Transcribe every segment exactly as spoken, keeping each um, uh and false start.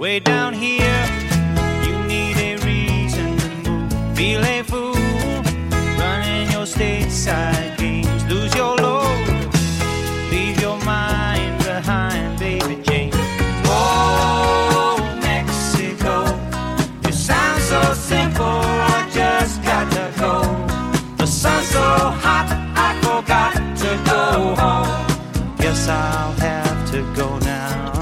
way down here. You need a reason to move. Feel a fool running your stateside games. Lose your load, leave your mind behind, baby Jane. Oh, Mexico, you sound so simple, I just got to go. The sun's so hot, I forgot to go home. Guess I'll have to go now.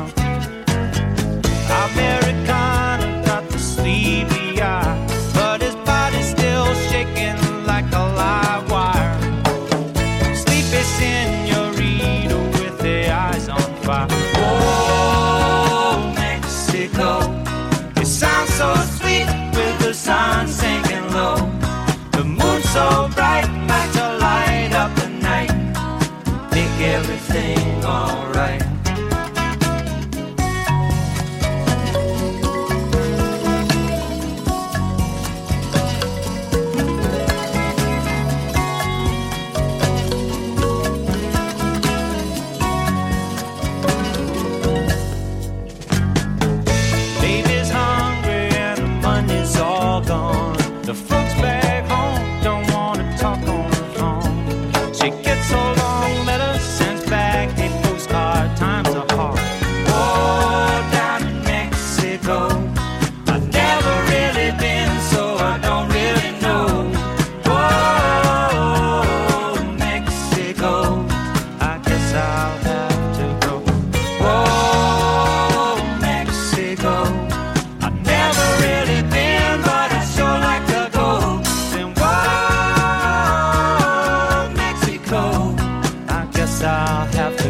Americana got the sleepy eye, but his body's still shaking like a live wire. Sleepy senorita with their eyes on fire. Oh, Mexico, you sound so sweet with the sun sinking low. The moon so bright, like to light up the night, make everything alright. Baby's hungry and the money's all gone. The folks back home don't want to talk on the phone. She gets so long letters, sends back a postcard. Times are hard. Oh, down in Mexico, I've never really been, so I don't really know. Oh, Mexico, I guess I'll have to go. Oh, Mexico, I've never really been, but I sure like to go. Then whoa, Mexico, I guess I'll have to